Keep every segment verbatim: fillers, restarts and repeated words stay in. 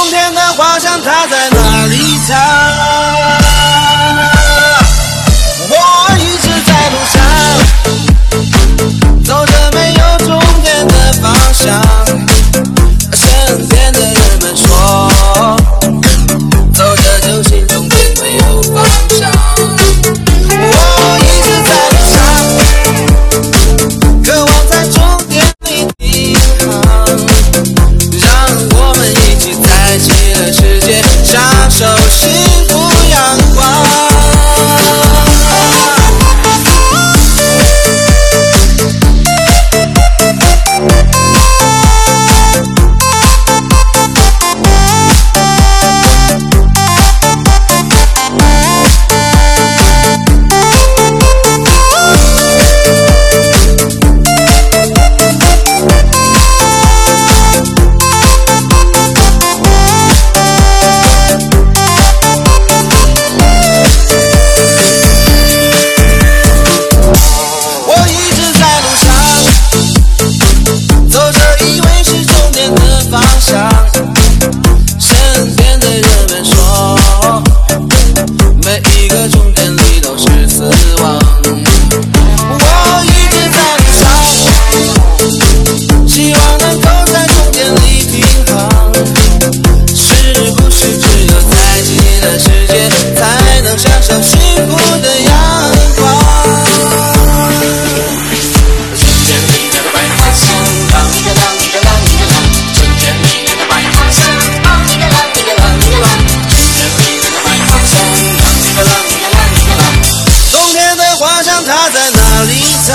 冬天的花香它在哪里藏？我一直在路上，走着没有终点的方向。身边的人们说，走着就心中间没有方向。我一直在路上，渴望在终点里抵航，让我们一起在极乐世界享受幸福阳光。身边的人们说，每一个终点里都是死亡。我一直在路上，希望能够在终点里平衡。是不是只有在极乐世界才能享受幸福的阳光？春天里面的白花香，浪一个浪一个浪一个浪，春天里面的白花香。它在哪里藏？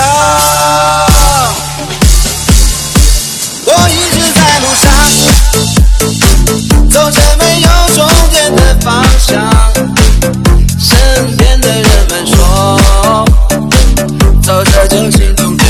我一直在路上，走着没有终点的方向。身边的人们说，走着就心中